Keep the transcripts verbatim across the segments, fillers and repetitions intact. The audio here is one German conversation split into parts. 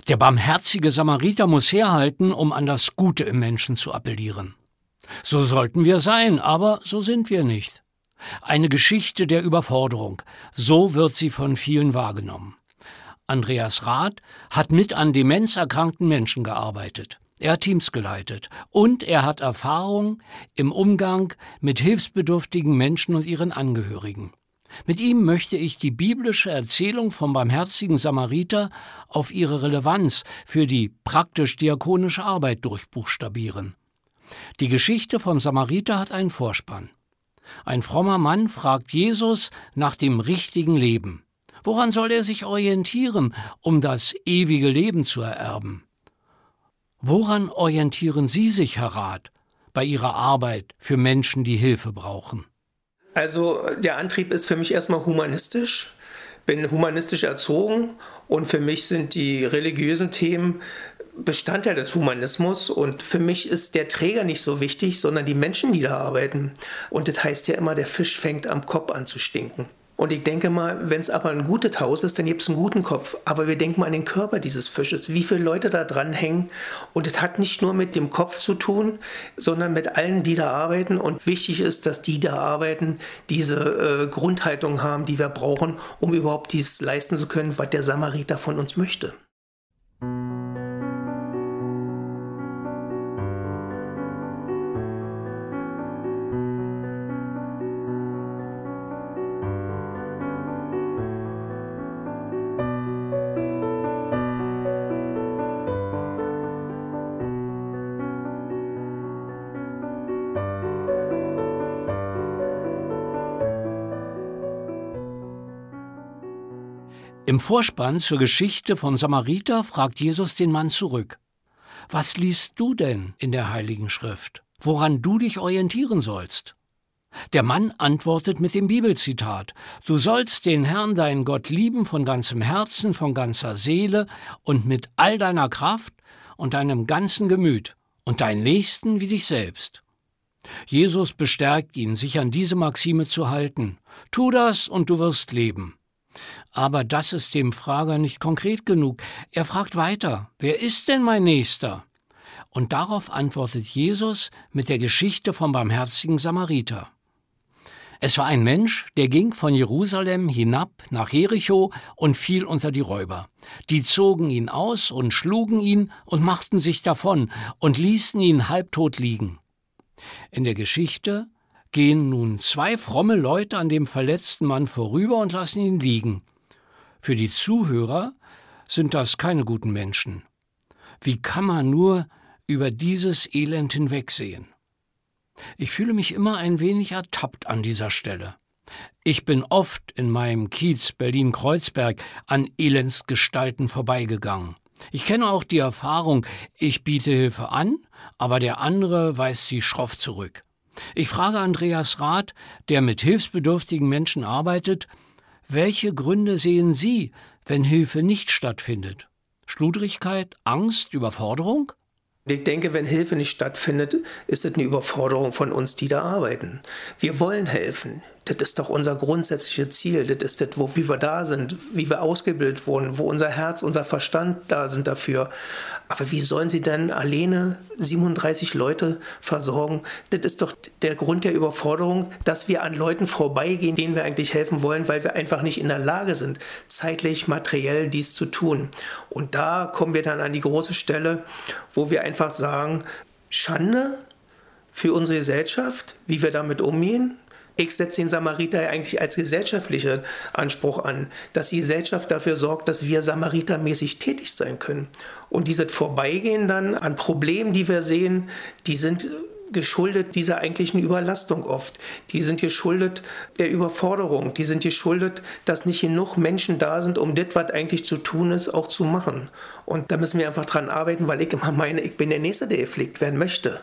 Der barmherzige Samariter muss herhalten, um an das Gute im Menschen zu appellieren. So sollten wir sein, aber so sind wir nicht. Eine Geschichte der Überforderung, so wird sie von vielen wahrgenommen. Andreas Rath hat mit an demenzerkrankten Menschen gearbeitet. Er hat Teams geleitet und er hat Erfahrung im Umgang mit hilfsbedürftigen Menschen und ihren Angehörigen. Mit ihm möchte ich die biblische Erzählung vom barmherzigen Samariter auf ihre Relevanz für die praktisch-diakonische Arbeit durchbuchstabieren. Die Geschichte vom Samariter hat einen Vorspann. Ein frommer Mann fragt Jesus nach dem richtigen Leben. Woran soll er sich orientieren, um das ewige Leben zu ererben? Woran orientieren Sie sich, Herr Rath, bei Ihrer Arbeit für Menschen, die Hilfe brauchen? Also der Antrieb ist für mich erstmal humanistisch. Bin humanistisch erzogen und für mich sind die religiösen Themen Bestandteil des Humanismus und für mich ist der Träger nicht so wichtig, sondern die Menschen, die da arbeiten. Und das heißt ja immer, der Fisch fängt am Kopf an zu stinken. Und ich denke mal, wenn es aber ein gutes Haus ist, dann gibt es einen guten Kopf. Aber wir denken mal an den Körper dieses Fisches, wie viele Leute da dran hängen. Und es hat nicht nur mit dem Kopf zu tun, sondern mit allen, die da arbeiten. Und wichtig ist, dass die da arbeiten, diese äh, Grundhaltung haben, die wir brauchen, um überhaupt dies leisten zu können, was der Samariter von uns möchte. Im Vorspann zur Geschichte vom Samariter fragt Jesus den Mann zurück: Was liest du denn in der Heiligen Schrift, woran du dich orientieren sollst? Der Mann antwortet mit dem Bibelzitat: Du sollst den Herrn, deinen Gott, lieben von ganzem Herzen, von ganzer Seele und mit all deiner Kraft und deinem ganzen Gemüt und deinen Nächsten wie dich selbst. Jesus bestärkt ihn, sich an diese Maxime zu halten. Tu das und du wirst leben. Aber das ist dem Frager nicht konkret genug. Er fragt weiter: Wer ist denn mein Nächster? Und darauf antwortet Jesus mit der Geschichte vom barmherzigen Samariter. Es war ein Mensch, der ging von Jerusalem hinab nach Jericho und fiel unter die Räuber. Die zogen ihn aus und schlugen ihn und machten sich davon und ließen ihn halbtot liegen. In der Geschichte gehen nun zwei fromme Leute an dem verletzten Mann vorüber und lassen ihn liegen. Für die Zuhörer sind das keine guten Menschen. Wie kann man nur über dieses Elend hinwegsehen? Ich fühle mich immer ein wenig ertappt an dieser Stelle. Ich bin oft in meinem Kiez Berlin-Kreuzberg an Elendsgestalten vorbeigegangen. Ich kenne auch die Erfahrung, ich biete Hilfe an, aber der andere weist sie schroff zurück. Ich frage Andreas Rath, der mit hilfsbedürftigen Menschen arbeitet: Welche Gründe sehen Sie, wenn Hilfe nicht stattfindet? Schludrigkeit, Angst, Überforderung? Ich denke, wenn Hilfe nicht stattfindet, ist es eine Überforderung von uns, die da arbeiten. Wir wollen helfen. Das ist doch unser grundsätzliches Ziel. Das ist das, wo, wie wir da sind, wie wir ausgebildet wurden, wo unser Herz, unser Verstand da sind dafür. Aber wie sollen sie denn alleine siebenunddreißig Leute versorgen? Das ist doch der Grund der Überforderung, dass wir an Leuten vorbeigehen, denen wir eigentlich helfen wollen, weil wir einfach nicht in der Lage sind, zeitlich, materiell dies zu tun. Und da kommen wir dann an die große Stelle, wo wir einfach sagen: Schande für unsere Gesellschaft, wie wir damit umgehen. Ich setze den Samariter eigentlich als gesellschaftlichen Anspruch an, dass die Gesellschaft dafür sorgt, dass wir samaritermäßig tätig sein können. Und dieses Vorbeigehen dann an Problemen, die wir sehen, die sind geschuldet dieser eigentlichen Überlastung oft. Die sind geschuldet der Überforderung. Die sind geschuldet, dass nicht genug Menschen da sind, um das, was eigentlich zu tun ist, auch zu machen. Und da müssen wir einfach dran arbeiten, weil ich immer meine, ich bin der Nächste, der gepflegt werden möchte.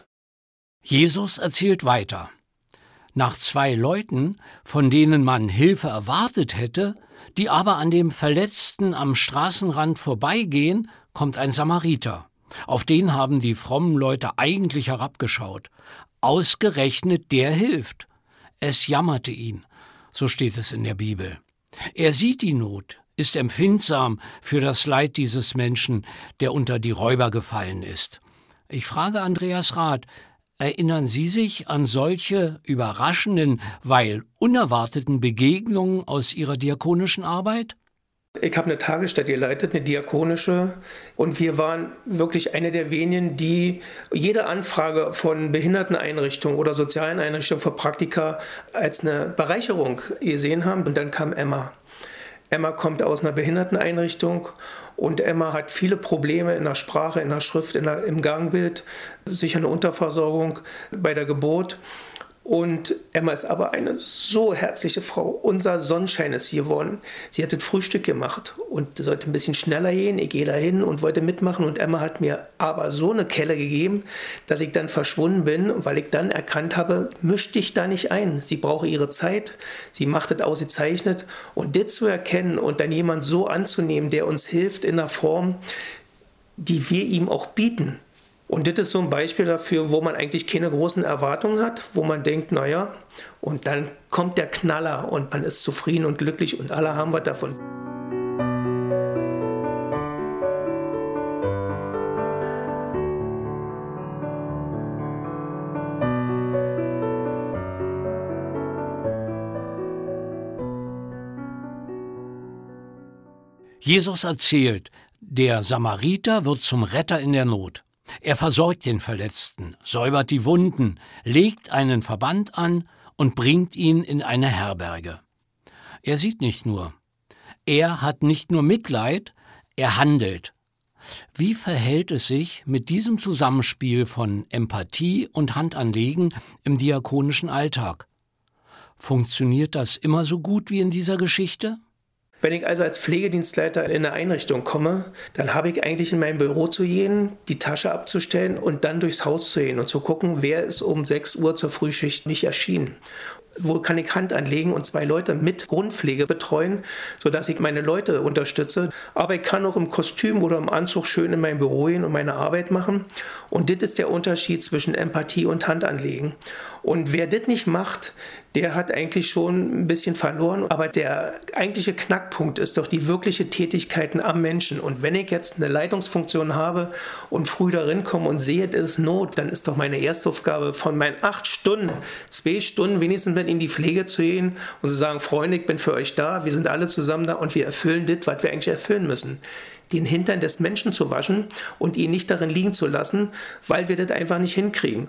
Jesus erzählt weiter. Nach zwei Leuten, von denen man Hilfe erwartet hätte, die aber an dem Verletzten am Straßenrand vorbeigehen, kommt ein Samariter. Auf den haben die frommen Leute eigentlich herabgeschaut. Ausgerechnet der hilft. Es jammerte ihn, so steht es in der Bibel. Er sieht die Not, ist empfindsam für das Leid dieses Menschen, der unter die Räuber gefallen ist. Ich frage Andreas Rath, erinnern Sie sich an solche überraschenden, weil unerwarteten Begegnungen aus Ihrer diakonischen Arbeit? Ich habe eine Tagesstätte geleitet, eine diakonische, und wir waren wirklich eine der wenigen, die jede Anfrage von Behinderteneinrichtungen oder sozialen Einrichtungen für Praktika als eine Bereicherung gesehen haben. Und dann kam Emma. Emma kommt aus einer Behinderteneinrichtung und Emma hat viele Probleme in der Sprache, in der Schrift, in der, im Gangbild, sicher eine Unterversorgung bei der Geburt. Und Emma ist aber eine so herzliche Frau. Unser Sonnenschein ist hier geworden. Sie hat das Frühstück gemacht und sollte ein bisschen schneller gehen. Ich gehe da hin und wollte mitmachen. Und Emma hat mir aber so eine Kelle gegeben, dass ich dann verschwunden bin, weil ich dann erkannt habe, misch dich da nicht ein. Sie braucht ihre Zeit. Sie macht es ausgezeichnet. Und das zu erkennen und dann jemand so anzunehmen, der uns hilft in einer Form, die wir ihm auch bieten. Und das ist so ein Beispiel dafür, wo man eigentlich keine großen Erwartungen hat, wo man denkt, naja, und dann kommt der Knaller und man ist zufrieden und glücklich und alle haben was davon. Jesus erzählt, der Samariter wird zum Retter in der Not. Er versorgt den Verletzten, säubert die Wunden, legt einen Verband an und bringt ihn in eine Herberge. Er sieht nicht nur. Er hat nicht nur Mitleid, er handelt. Wie verhält es sich mit diesem Zusammenspiel von Empathie und Handanlegen im diakonischen Alltag? Funktioniert das immer so gut wie in dieser Geschichte? Wenn ich also als Pflegedienstleiter in eine Einrichtung komme, dann habe ich eigentlich in mein Büro zu gehen, die Tasche abzustellen und dann durchs Haus zu gehen und zu gucken, wer ist um sechs Uhr zur Frühschicht nicht erschienen. Wo kann ich Hand anlegen und zwei Leute mit Grundpflege betreuen, sodass ich meine Leute unterstütze. Aber ich kann auch im Kostüm oder im Anzug schön in mein Büro gehen und meine Arbeit machen. Und das ist der Unterschied zwischen Empathie und Handanlegen. Und wer das nicht macht, der hat eigentlich schon ein bisschen verloren. Aber der eigentliche Knackpunkt ist doch die wirkliche Tätigkeiten am Menschen. Und wenn ich jetzt eine Leitungsfunktion habe und früh darin komme und sehe, es ist Not, dann ist doch meine Erstaufgabe von meinen acht Stunden, zwei Stunden wenigstens in die Pflege zu gehen und zu sagen, Freunde, ich bin für euch da, wir sind alle zusammen da und wir erfüllen das, was wir eigentlich erfüllen müssen. Den Hintern des Menschen zu waschen und ihn nicht darin liegen zu lassen, weil wir das einfach nicht hinkriegen.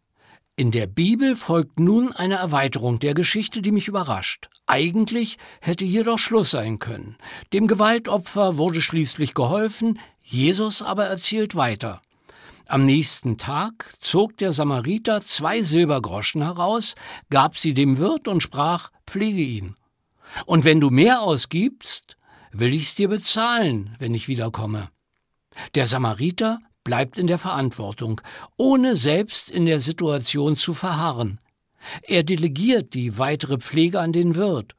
In der Bibel folgt nun eine Erweiterung der Geschichte, die mich überrascht. Eigentlich hätte hier doch Schluss sein können. Dem Gewaltopfer wurde schließlich geholfen, Jesus aber erzählt weiter. Am nächsten Tag zog der Samariter zwei Silbergroschen heraus, gab sie dem Wirt und sprach, pflege ihn. Und wenn du mehr ausgibst, will ich's dir bezahlen, wenn ich wiederkomme. Der Samariter bleibt in der Verantwortung, ohne selbst in der Situation zu verharren. Er delegiert die weitere Pflege an den Wirt.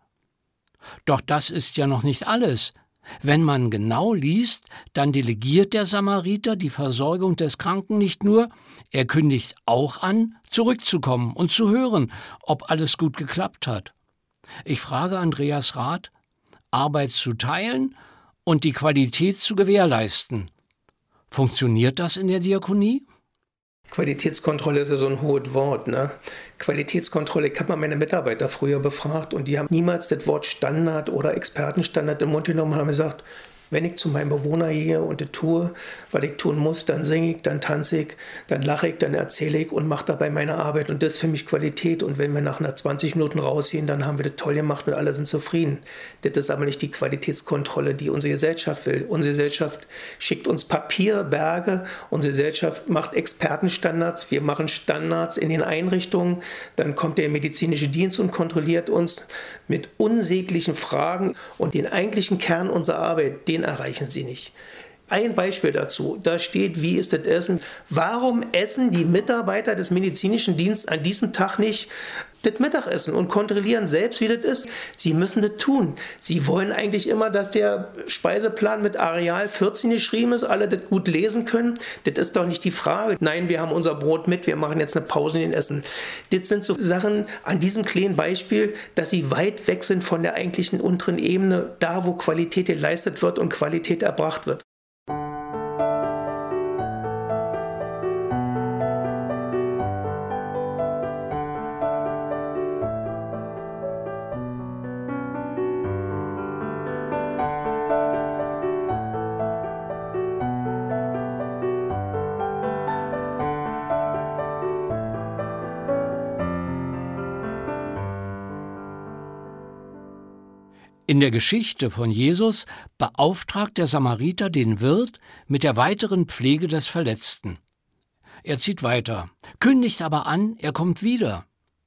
Doch das ist ja noch nicht alles. Wenn man genau liest, dann delegiert der Samariter die Versorgung des Kranken nicht nur, er kündigt auch an, zurückzukommen und zu hören, ob alles gut geklappt hat. Ich frage Andreas Rath, Arbeit zu teilen und die Qualität zu gewährleisten. Funktioniert das in der Diakonie? Qualitätskontrolle ist ja so ein hohes Wort, ne? Qualitätskontrolle, ich habe mal meine Mitarbeiter früher befragt und die haben niemals das Wort Standard oder Expertenstandard im Mund genommen und haben gesagt, wenn ich zu meinem Bewohner gehe und das tue, was ich tun muss, dann singe ich, dann tanze ich, dann lache ich, dann erzähle ich und mache dabei meine Arbeit. Und das ist für mich Qualität. Und wenn wir nach einer zwanzig Minuten rausgehen, dann haben wir das toll gemacht und alle sind zufrieden. Das ist aber nicht die Qualitätskontrolle, die unsere Gesellschaft will. Unsere Gesellschaft schickt uns Papierberge, unsere Gesellschaft macht Expertenstandards, wir machen Standards in den Einrichtungen, dann kommt der medizinische Dienst und kontrolliert uns mit unsäglichen Fragen und den eigentlichen Kern unserer Arbeit, den erreichen sie nicht. Ein Beispiel dazu, da steht, wie ist das Essen? Warum essen die Mitarbeiter des medizinischen Dienstes an diesem Tag nicht das Mittagessen und kontrollieren selbst, wie das ist? Sie müssen das tun. Sie wollen eigentlich immer, dass der Speiseplan mit Areal vierzehn geschrieben ist, alle das gut lesen können. Das ist doch nicht die Frage. Nein, wir haben unser Brot mit, wir machen jetzt eine Pause in den Essen. Das sind so Sachen an diesem kleinen Beispiel, dass sie weit weg sind von der eigentlichen unteren Ebene, da wo Qualität geleistet wird und Qualität erbracht wird. In der Geschichte von Jesus beauftragt der Samariter den Wirt mit der weiteren Pflege des Verletzten. Er zieht weiter, kündigt aber an, er kommt wieder.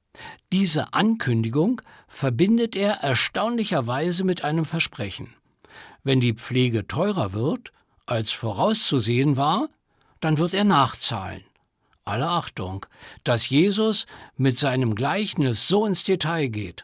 Diese Ankündigung verbindet er erstaunlicherweise mit einem Versprechen. Wenn die Pflege teurer wird, als vorauszusehen war, dann wird er nachzahlen. Alle Achtung, dass Jesus mit seinem Gleichnis so ins Detail geht.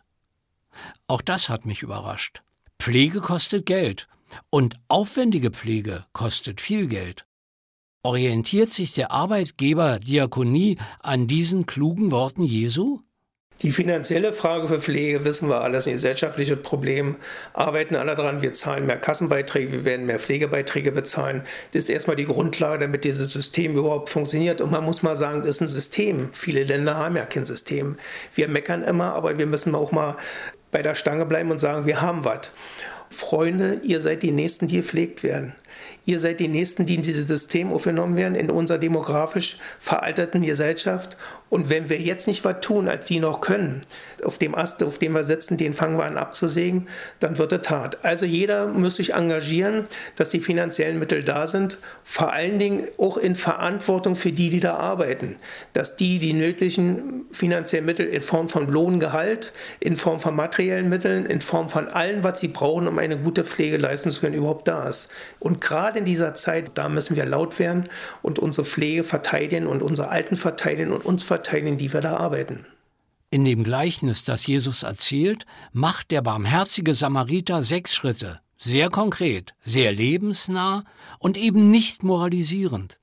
Auch das hat mich überrascht. Pflege kostet Geld und aufwendige Pflege kostet viel Geld. Orientiert sich der Arbeitgeber Diakonie an diesen klugen Worten Jesu? Die finanzielle Frage für Pflege wissen wir alles, ein gesellschaftliches Problem. Arbeiten alle dran, wir zahlen mehr Kassenbeiträge, wir werden mehr Pflegebeiträge bezahlen. Das ist erstmal die Grundlage, damit dieses System überhaupt funktioniert. Und man muss mal sagen, das ist ein System. Viele Länder haben ja kein System. Wir meckern immer, aber wir müssen auch mal bei der Stange bleiben und sagen, wir haben was. Freunde, ihr seid die Nächsten, die gepflegt werden. Ihr seid die Nächsten, die in dieses System aufgenommen werden, in unserer demografisch veralterten Gesellschaft. Und wenn wir jetzt nicht was tun, als die noch können, auf dem Ast, auf dem wir sitzen, den fangen wir an abzusägen, dann wird es hart. Also jeder muss sich engagieren, dass die finanziellen Mittel da sind, vor allen Dingen auch in Verantwortung für die, die da arbeiten. Dass die die nötigen finanziellen Mittel in Form von Lohngehalt, in Form von materiellen Mitteln, in Form von allem, was sie brauchen, um eine gute Pflege leisten zu können, überhaupt da ist. Und gerade in dieser Zeit, da müssen wir laut werden und unsere Pflege verteidigen und unsere Alten verteidigen und uns verteidigen, die wir da arbeiten. In dem Gleichnis, das Jesus erzählt, macht der barmherzige Samariter sechs Schritte, sehr konkret, sehr lebensnah und eben nicht moralisierend.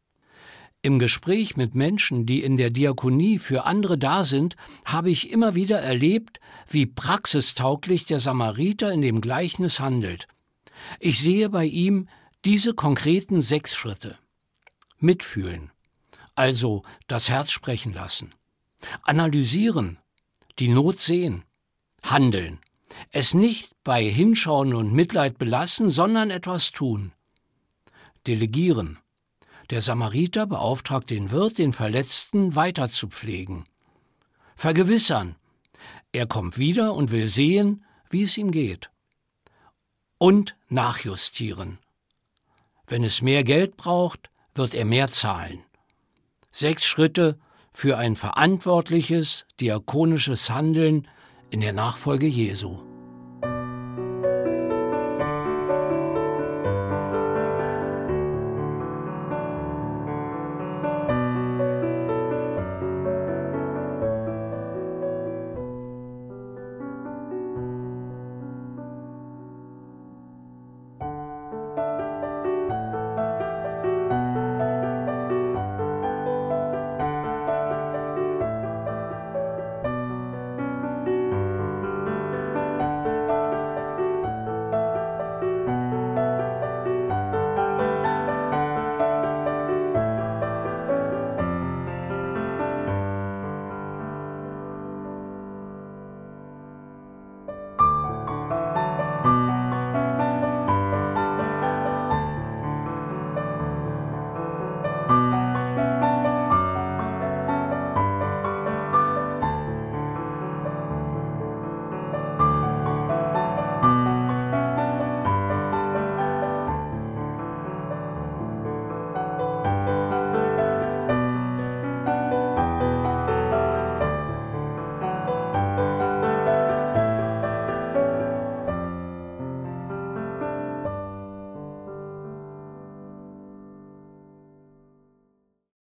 Im Gespräch mit Menschen, die in der Diakonie für andere da sind, habe ich immer wieder erlebt, wie praxistauglich der Samariter in dem Gleichnis handelt. Ich sehe bei ihm diese konkreten sechs Schritte. Mitfühlen, also das Herz sprechen lassen. Analysieren, die Not sehen. Handeln, es nicht bei Hinschauen und Mitleid belassen, sondern etwas tun. Delegieren. Der Samariter beauftragt den Wirt, den Verletzten weiter zu pflegen. Vergewissern. Er kommt wieder und will sehen, wie es ihm geht. Und nachjustieren. Wenn es mehr Geld braucht, wird er mehr zahlen. Sechs Schritte für ein verantwortliches, diakonisches Handeln in der Nachfolge Jesu.